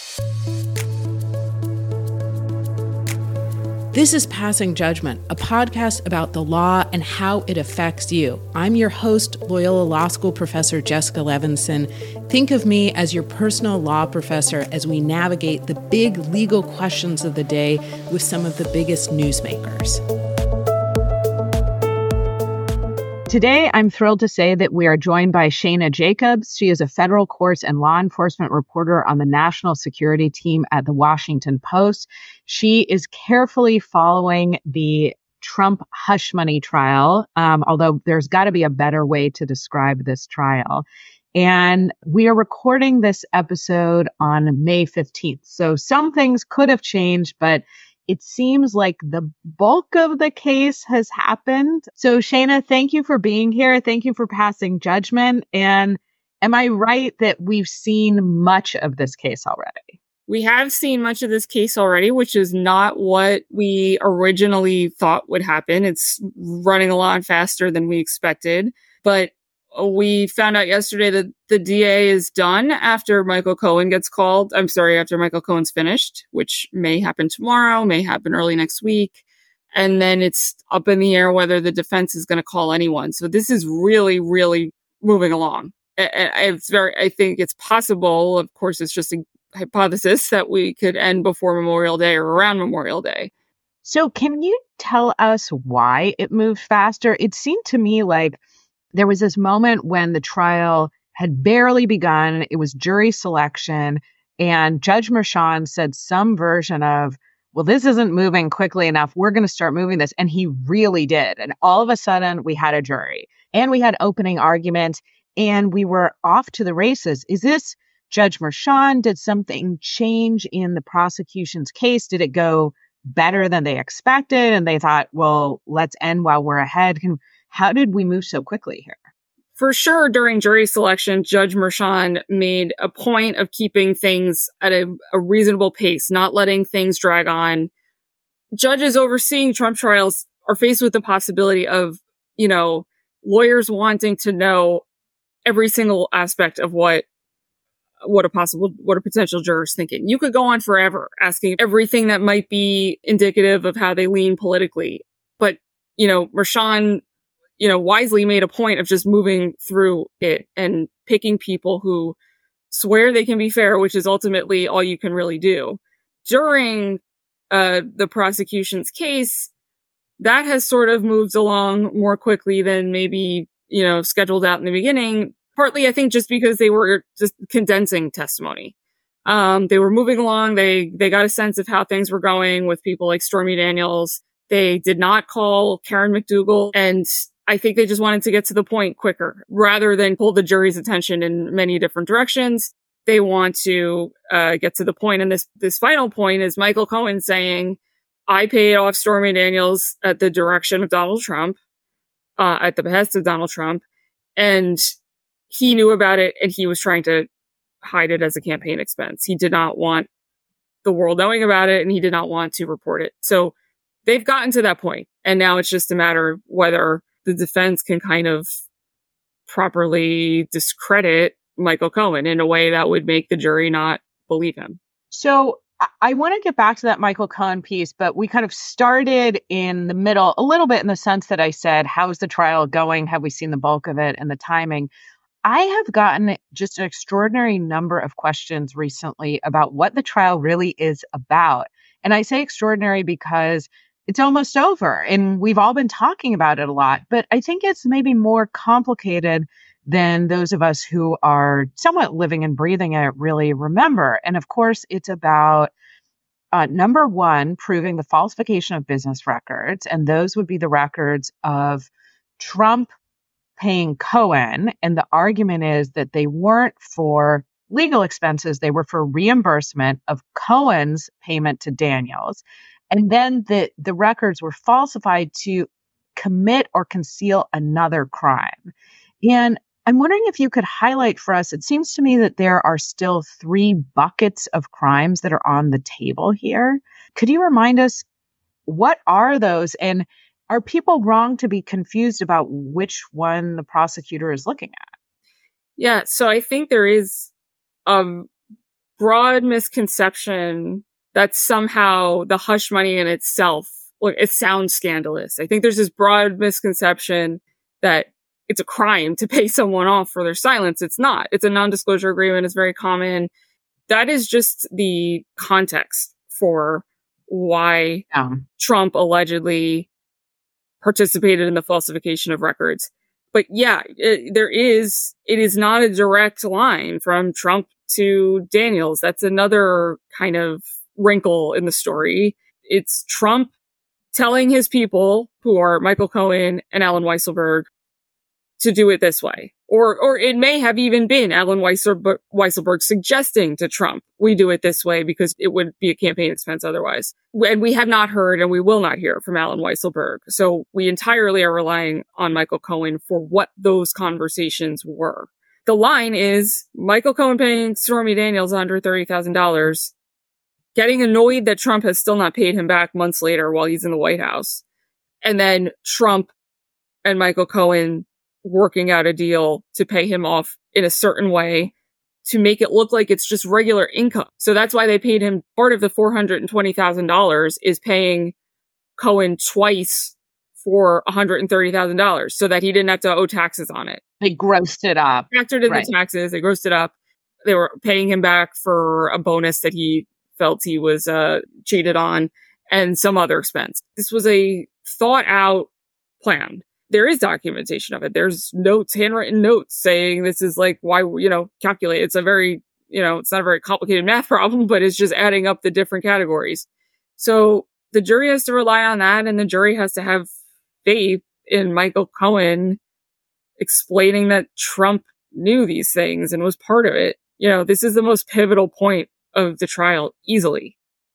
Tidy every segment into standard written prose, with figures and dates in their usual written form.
This is Passing Judgment, a podcast about the law and how it affects you. I'm your host, Loyola Law School professor Jessica Levinson. Think of me as your personal law professor as we navigate the big legal questions of the day with some of the biggest newsmakers. Today, I'm thrilled to say that we are joined by Shana Jacobs. She is a federal courts and law enforcement reporter on the national security team at the Washington Post. She is carefully following the Trump hush money trial, although there's got to be a better way to describe this trial. And we are recording this episode on May 15th. So some things could have changed, but it seems like the bulk of the case has happened. So Shana, thank you for being here. Thank you for passing judgment. And am I right that we've seen much of this case already? We have seen much of this case already, which is not what we originally thought would happen. It's running a lot faster than we expected. But we found out yesterday that the DA is done after Michael Cohen gets called. After Michael Cohen's finished, which may happen tomorrow, may happen early next week. And then it's up in the air whether the defense is going to call anyone. So this is really, really moving along. I think it's possible. Of course, it's just a hypothesis that we could end before Memorial Day or around Memorial Day. So can you tell us why it moved faster? It seemed to me like there was this moment when the trial had barely begun. It was jury selection, and Judge Merchan said some version of, well, this isn't moving quickly enough. We're going to start moving this. And he really did. And all of a sudden, we had a jury, and we had opening arguments, and we were off to the races. Is this Judge Merchan? Did something change in the prosecution's case? Did it go better than they expected? And they thought, well, let's end while we're ahead. How did we move so quickly here? For sure, during jury selection, Judge Merchan made a point of keeping things at a reasonable pace, not letting things drag on. Judges overseeing Trump trials are faced with the possibility of, lawyers wanting to know every single aspect of what a potential juror is thinking. You could go on forever asking everything that might be indicative of how they lean politically. But, Merchan wisely made a point of just moving through it and picking people who swear they can be fair, which is ultimately all you can really do. During the prosecution's case, that has sort of moved along more quickly than maybe, scheduled out in the beginning. Partly, I think, just because they were just condensing testimony. They were moving along. They got a sense of how things were going with people like Stormy Daniels. They did not call Karen McDougal, and I think they just wanted to get to the point quicker rather than pull the jury's attention in many different directions. They want to get to the point. And this final point is Michael Cohen saying, I paid off Stormy Daniels at the direction of Donald Trump, at the behest of Donald Trump. And he knew about it, and he was trying to hide it as a campaign expense. He did not want the world knowing about it, and he did not want to report it. So they've gotten to that point, and now it's just a matter of whether the defense can kind of properly discredit Michael Cohen in a way that would make the jury not believe him. So I want to get back to that Michael Cohen piece, but we kind of started in the middle a little bit in the sense that I said, how's the trial going? Have we seen the bulk of it and the timing? I have gotten just an extraordinary number of questions recently about what the trial really is about. And I say extraordinary because it's almost over and we've all been talking about it a lot, but I think it's maybe more complicated than those of us who are somewhat living and breathing it really remember. And of course, it's about number one, proving the falsification of business records. And those would be the records of Trump paying Cohen. And the argument is that they weren't for legal expenses. They were for reimbursement of Cohen's payment to Daniels. And then the records were falsified to commit or conceal another crime. And I'm wondering if you could highlight for us, it seems to me that there are still 3 buckets of crimes that are on the table here. Could you remind us, what are those? And are people wrong to be confused about which one the prosecutor is looking at? Yeah, so I think there is broad misconception that somehow the hush money in itself, look, it sounds scandalous. I think there's this broad misconception that it's a crime to pay someone off for their silence. It's not. It's a non-disclosure agreement. It's very common. That is just the context for why Trump allegedly participated in the falsification of records. But yeah, it is not a direct line from Trump to Daniels. That's another kind of wrinkle in the story. It's Trump telling his people, who are Michael Cohen and Allen Weisselberg, to do it this way. Or it may have even been Allen Weisselberg suggesting to Trump, we do it this way because it would be a campaign expense otherwise. And we have not heard and we will not hear from Allen Weisselberg. So we entirely are relying on Michael Cohen for what those conversations were. The line is Michael Cohen paying Stormy Daniels $130,000, getting annoyed that Trump has still not paid him back months later while he's in the White House. And then Trump and Michael Cohen working out a deal to pay him off in a certain way to make it look like it's just regular income. So that's why they paid him. Part of the $420,000 is paying Cohen twice for $130,000 so that he didn't have to owe taxes on it. They grossed it up. Factored in the taxes. They grossed it up. They were paying him back for a bonus that he felt he was cheated on and some other expense. This was a thought out plan. There is documentation of it. There's notes, handwritten notes saying this is like why, calculate. It's a very, it's not a very complicated math problem, but it's just adding up the different categories. So the jury has to rely on that, and the jury has to have faith in Michael Cohen explaining that Trump knew these things and was part of it. This is the most pivotal point of the trial, easily.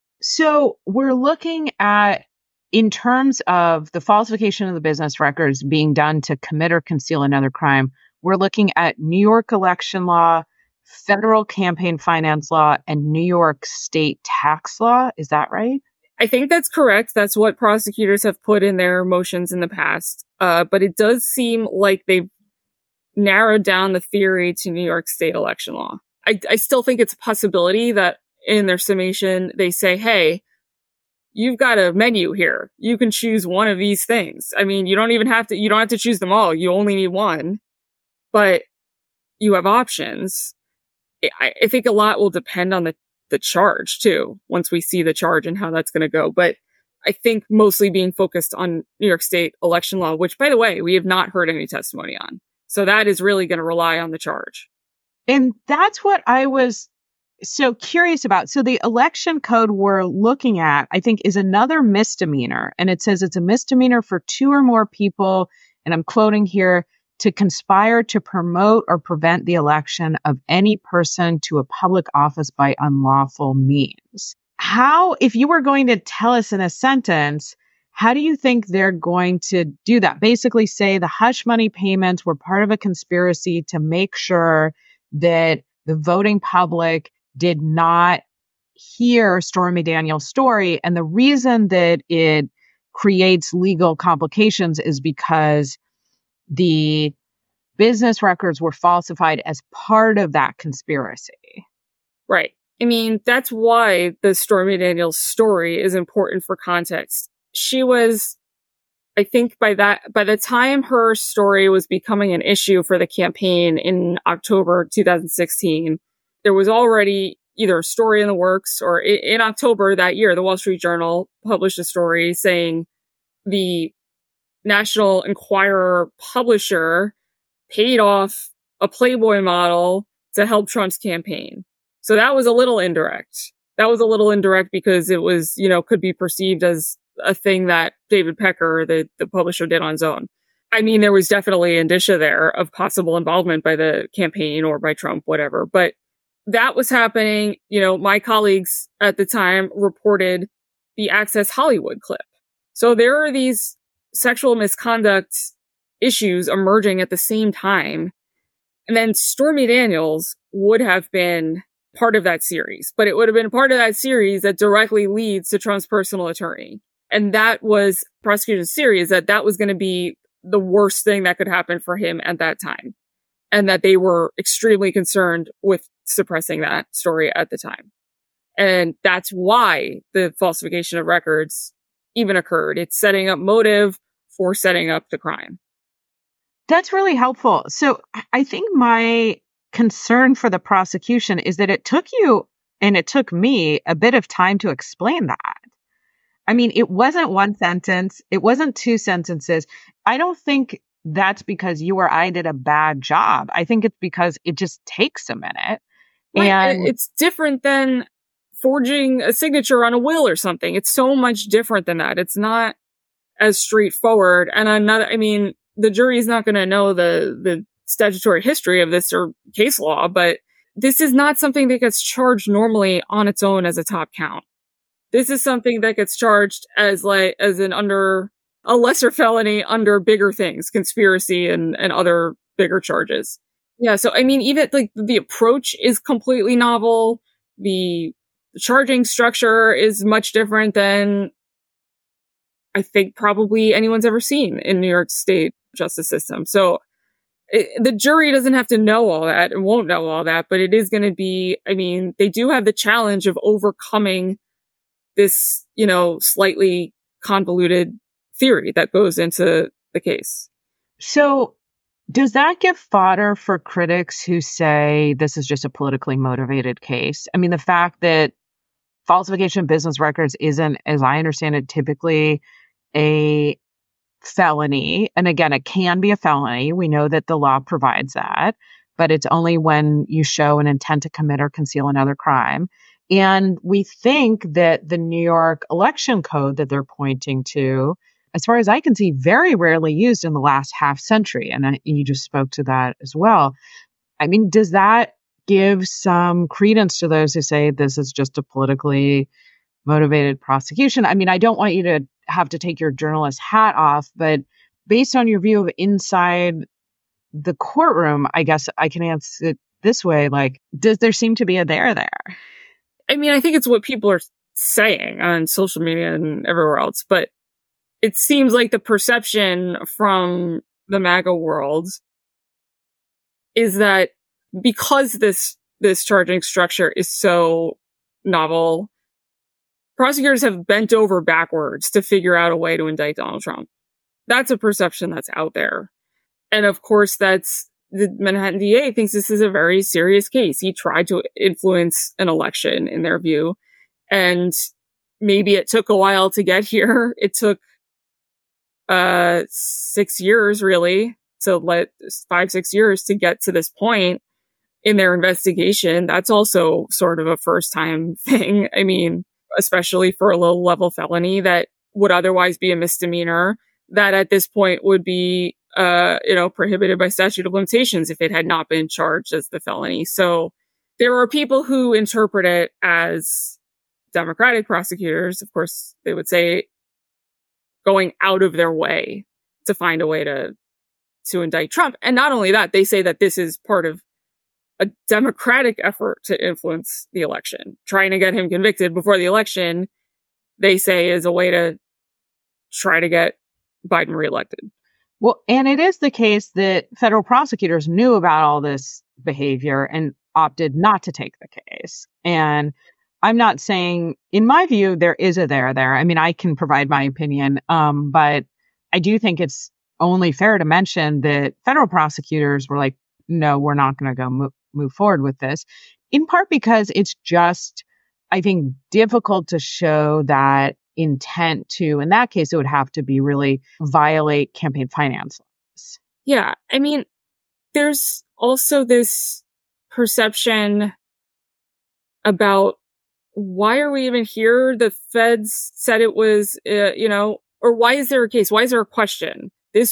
So we're looking at, in terms of the falsification of the business records being done to commit or conceal another crime, we're looking at New York election law, federal campaign finance law, and New York state tax law. Is that right? I think that's correct. That's what prosecutors have put in their motions in the past. But it does seem like they've narrowed down the theory to New York state election law. I still think it's a possibility that in their summation, they say, hey, you've got a menu here. You can choose one of these things. I mean, you don't have to choose them all. You only need one, but you have options. I think a lot will depend on the charge too, once we see the charge and how that's going to go. But I think mostly being focused on New York state election law, which by the way, we have not heard any testimony on. So that is really going to rely on the charge. And that's what I was so curious about. So the election code we're looking at, I think, is another misdemeanor. And it says it's a misdemeanor for two or more people, and I'm quoting here, to conspire to promote or prevent the election of any person to a public office by unlawful means. How, if you were going to tell us in a sentence, how do you think they're going to do that? Basically say the hush money payments were part of a conspiracy to make sure that the voting public did not hear Stormy Daniels' story. And the reason that it creates legal complications is because the business records were falsified as part of that conspiracy. Right. I mean, that's why the Stormy Daniels story is important for context. She was, I think by the time her story was becoming an issue for the campaign in October 2016, there was already either a story in the works, or in October that year, the Wall Street Journal published a story saying the National Enquirer publisher paid off a Playboy model to help Trump's campaign. So that was a little indirect. That was a little indirect because it was, could be perceived as a thing that David Pecker, the publisher, did on his own. I mean, there was definitely indicia there of possible involvement by the campaign or by Trump, whatever. But that was happening. My colleagues at the time reported the Access Hollywood clip. So there are these sexual misconduct issues emerging at the same time. And then Stormy Daniels would have been part of that series, but it would have been part of that series that directly leads to Trump's personal attorney. And that was prosecution's theory, is that was going to be the worst thing that could happen for him at that time. And that they were extremely concerned with suppressing that story at the time. And that's why the falsification of records even occurred. It's setting up motive for setting up the crime. That's really helpful. So I think my concern for the prosecution is that it took you and it took me a bit of time to explain that. I mean, it wasn't one sentence. It wasn't two sentences. I don't think that's because you or I did a bad job. I think it's because it just takes a minute. Right. And it's different than forging a signature on a will or something. It's so much different than that. It's not as straightforward. And the jury is not going to know the statutory history of this or case law, but this is not something that gets charged normally on its own as a top count. This is something that gets charged as under a lesser felony under bigger things, conspiracy and other bigger charges. Yeah. So, even like the approach is completely novel. The charging structure is much different than I think probably anyone's ever seen in New York State justice system. So the jury doesn't have to know all that and won't know all that, but it is going to be, they do have the challenge of overcoming this, slightly convoluted theory that goes into the case. So does that give fodder for critics who say this is just a politically motivated case? I mean, the fact that falsification of business records isn't, as I understand it, typically a felony. And again, it can be a felony. We know that the law provides that, but it's only when you show an intent to commit or conceal another crime. And we think that the New York election code that they're pointing to, as far as I can see, very rarely used in the last half century. And you just spoke to that as well. I mean, does that give some credence to those who say this is just a politically motivated prosecution? I mean, I don't want you to have to take your journalist hat off, but based on your view of inside the courtroom, I guess I can answer it this way. Like, does there seem to be a there there? I think it's what people are saying on social media and everywhere else, but it seems like the perception from the MAGA world is that because this charging structure is so novel, prosecutors have bent over backwards to figure out a way to indict Donald Trump. That's a perception that's out there. And of course, the Manhattan DA thinks this is a very serious case. He tried to influence an election in their view. And maybe it took a while to get here. It took 6 years, really, to 5-6 years to get to this point in their investigation. That's also sort of a first time thing. Especially for a low level felony that would otherwise be a misdemeanor, that at this point would be, prohibited by statute of limitations if it had not been charged as the felony. So there are people who interpret it as Democratic prosecutors. Of course, they would say going out of their way to find a way to indict Trump. And not only that, they say that this is part of a Democratic effort to influence the election. Trying to get him convicted before the election, they say, is a way to try to get Biden reelected. Well, and it is the case that federal prosecutors knew about all this behavior and opted not to take the case. And I'm not saying, in my view, there is a there there. I can provide my opinion, but I do think it's only fair to mention that federal prosecutors were like, no, we're not going to go move forward with this, in part because it's just, I think, difficult to show that intent to, in that case, it would have to be really violate campaign finance laws. Yeah. There's also this perception about why are we even here? The feds said it was, or why is there a case? Why is there a question?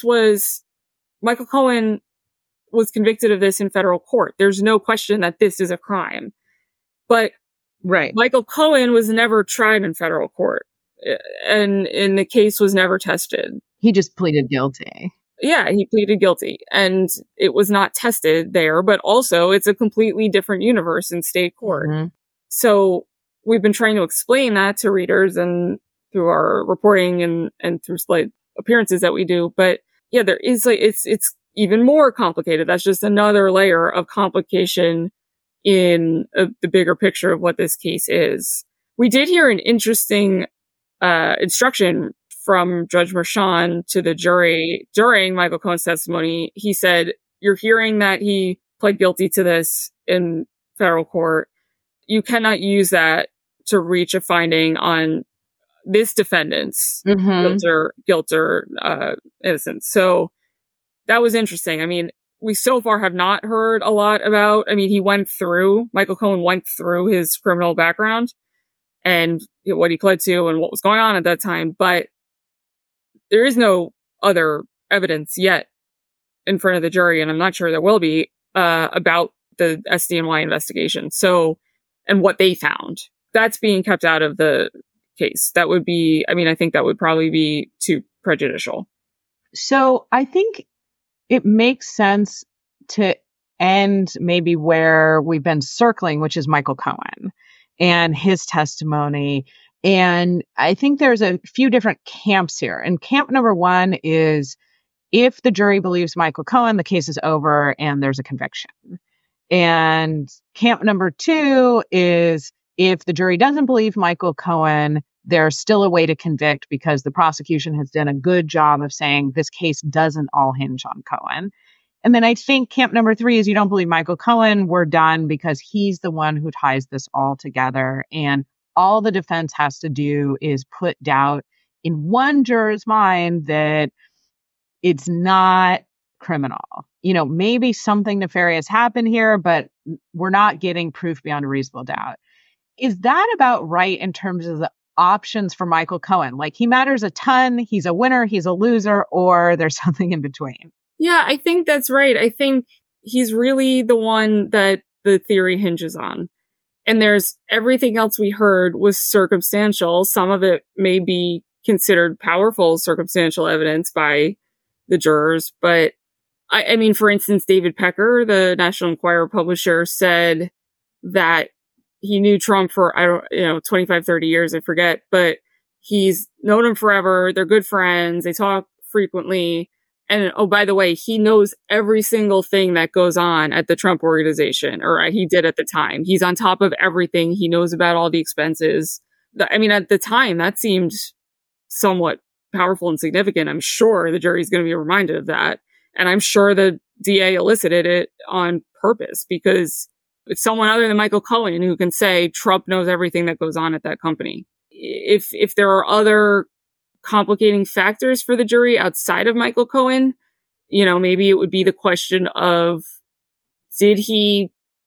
Michael Cohen was convicted of this in federal court. There's no question that this is a crime. But right. Michael Cohen was never tried in federal court, and the case was never tested. He just pleaded guilty. Yeah, he pleaded guilty, and it was not tested there, but also it's a completely different universe in state court. Mm-hmm. So we've been trying to explain that to readers and through our reporting and through appearances that we do. But yeah, there is it's even more complicated. That's just another layer of complication in the bigger picture of what this case is. We did hear an interesting instruction from Judge Merchan to the jury during Michael Cohen's testimony. He said, "You're hearing that he pled guilty to this in federal court. You cannot use that to reach a finding on this defendant's guilt or innocence." So that was interesting. I mean, we so far have not heard a lot about, Michael Cohen went through his criminal background and what he pled to and what was going on at that time, but there is no other evidence yet in front of the jury, and I'm not sure there will be, about the SDNY investigation. So, and what they found. That's being kept out of the case. That would be, I think that would probably be too prejudicial. So I think it makes sense to end maybe where we've been circling, which is Michael Cohen and his testimony. And I think there's a few different camps here. And camp number one is, if the jury believes Michael Cohen, the case is over and there's a conviction. And camp number two is, if the jury doesn't believe Michael Cohen, there's still a way to convict because the prosecution has done a good job of saying this case doesn't all hinge on Cohen. And then I think camp number three is, you don't believe Michael Cohen, we're done because he's the one who ties this all together. And all the defense has to do is put doubt in one juror's mind that it's not criminal. Maybe something nefarious happened here, but we're not getting proof beyond a reasonable doubt. Is that about right in terms of the options for Michael Cohen? Like, he matters a ton, he's a winner, he's a loser, or there's something in between? Yeah, I think that's right. I think he's really the one that the theory hinges on. And there's everything else we heard was circumstantial. Some of it may be considered powerful circumstantial evidence by the jurors. But for instance, David Pecker, the National Enquirer publisher, said that he knew Trump for, 25, 30 years, I forget, but he's known him forever. They're good friends. They talk frequently. And, oh, by the way, he knows every single thing that goes on at the Trump organization, or he did at the time. He's on top of everything. He knows about all the expenses. At the time, that seemed somewhat powerful and significant. I'm sure the jury's going to be reminded of that. And I'm sure the DA elicited it on purpose, because it's someone other than Michael Cohen who can say Trump knows everything that goes on at that company. If there are other complicating factors for the jury outside of Michael Cohen, maybe it would be the question of, did he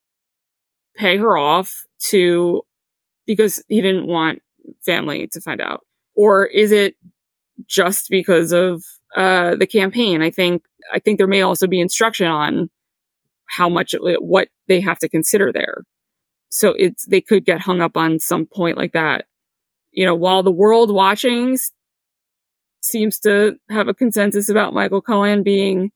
pay her off because he didn't want family to find out? Or is it just because of the campaign? I think there may also be instruction on how much, what they have to consider there. So they could get hung up on some point like that. While the world watching seems to have a consensus about Michael Cohen being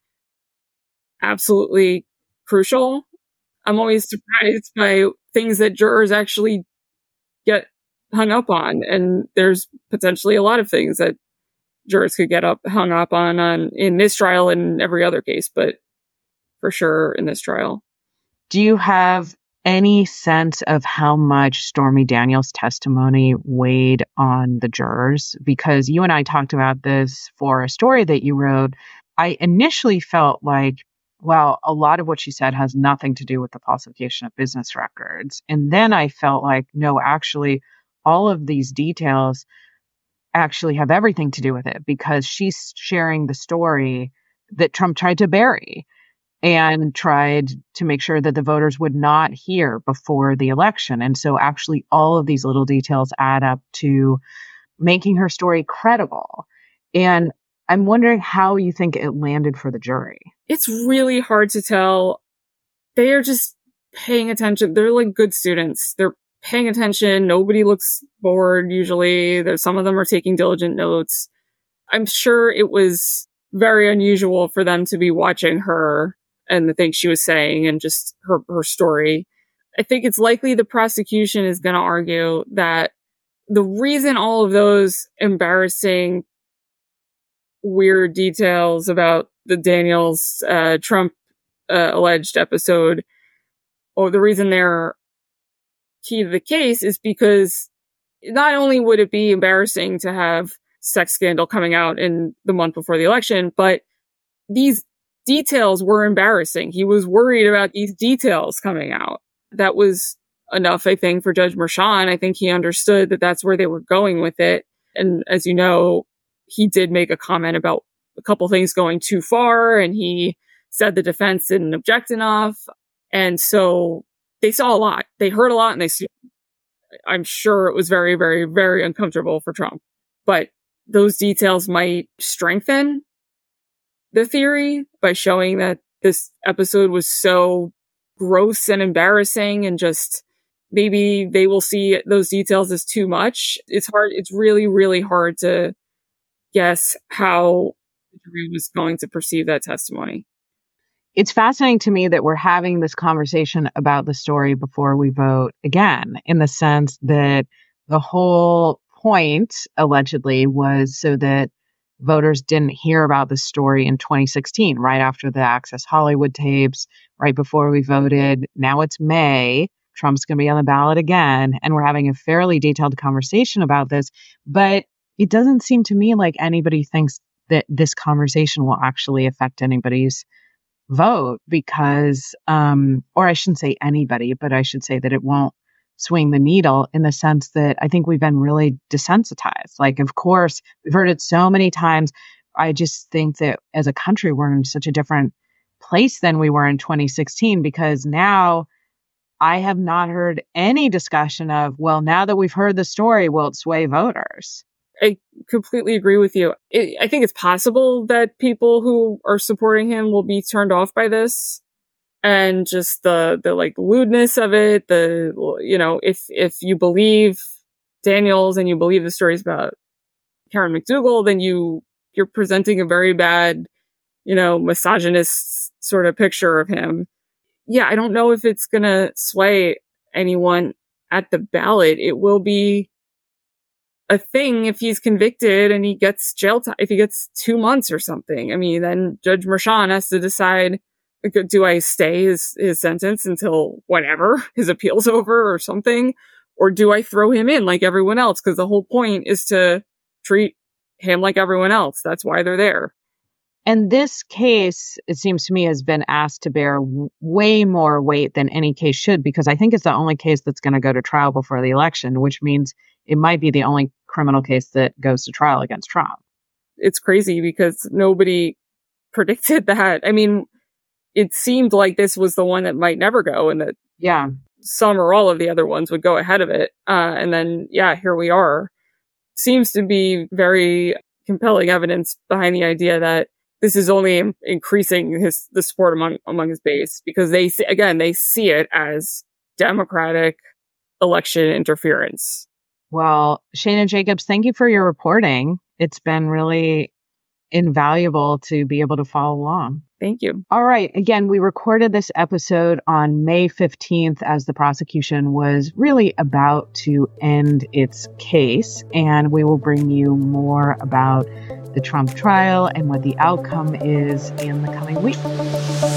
absolutely crucial, I'm always surprised by things that jurors actually get hung up on. And there's potentially a lot of things that jurors could get hung up on in this trial and every other case, but for sure in this trial. Do you have any sense of how much Stormy Daniels' testimony weighed on the jurors? Because you and I talked about this for a story that you wrote. I initially felt like, well, a lot of what she said has nothing to do with the falsification of business records. And then I felt like, no, actually, all of these details actually have everything to do with it, because she's sharing the story that Trump tried to bury and tried to make sure that the voters would not hear before the election. And so actually all of these little details add up to making her story credible. And I'm wondering how you think it landed for the jury. It's really hard to tell. They are just paying attention. They're like good students. They're paying attention. Nobody looks bored usually. Some of them are taking diligent notes. I'm sure it was very unusual for them to be watching her and the things she was saying and just her story. I think it's likely the prosecution is going to argue that the reason all of those embarrassing, weird details about the Daniels Trump alleged episode the reason they're key to the case is because not only would it be embarrassing to have sex scandal coming out in the month before the election, but these details were embarrassing. He was worried about these details coming out. That was enough, I think, for Judge Merchan. I think he understood that that's where they were going with it. And as you know, he did make a comment about a couple things going too far, and he said the defense didn't object enough. And so they saw a lot. They heard a lot, and I'm sure it was very, very, very uncomfortable for Trump. But those details might strengthen the theory by showing that this episode was so gross and embarrassing, and just maybe they will see those details as too much. It's hard. It's really, really hard to guess how the jury was going to perceive that testimony. It's fascinating to me that we're having this conversation about the story before we vote again, in the sense that the whole point, allegedly, was so that voters didn't hear about the story in 2016, right after the Access Hollywood tapes, right before we voted. Now it's May. Trump's going to be on the ballot again, and we're having a fairly detailed conversation about this. But it doesn't seem to me like anybody thinks that this conversation will actually affect anybody's vote because, or I shouldn't say anybody, but I should say that it won't swing the needle, in the sense that I think we've been really desensitized. Like, of course, we've heard it so many times. I just think that as a country, we're in such a different place than we were in 2016, because now I have not heard any discussion of, well, now that we've heard the story, will it sway voters? I completely agree with you. I think it's possible that people who are supporting him will be turned off by this. And just the like lewdness of it, if you believe Daniels and you believe the stories about Karen McDougal, then you're presenting a very bad, misogynist sort of picture of him. Yeah, I don't know if it's gonna sway anyone at the ballot. It will be a thing if he's convicted and he gets jail time, if he gets 2 months or something. I mean, then Judge Merchan has to decide, do I stay his sentence until whenever his appeal's over or something? Or do I throw him in like everyone else? Because the whole point is to treat him like everyone else. That's why they're there. And this case, it seems to me, has been asked to bear way more weight than any case should, because I think it's the only case that's going to go to trial before the election, which means it might be the only criminal case that goes to trial against Trump. It's crazy because nobody predicted that. I mean, it seemed like this was the one that might never go, and that some or all of the other ones would go ahead of it. And then, here we are. Seems to be very compelling evidence behind the idea that this is only increasing the support among his base, because they see it as Democratic election interference. Well, Shana Jacobs, thank you for your reporting. It's been really invaluable to be able to follow along. Thank you. All right. Again, we recorded this episode on May 15th as the prosecution was really about to end its case. And we will bring you more about the Trump trial and what the outcome is in the coming week.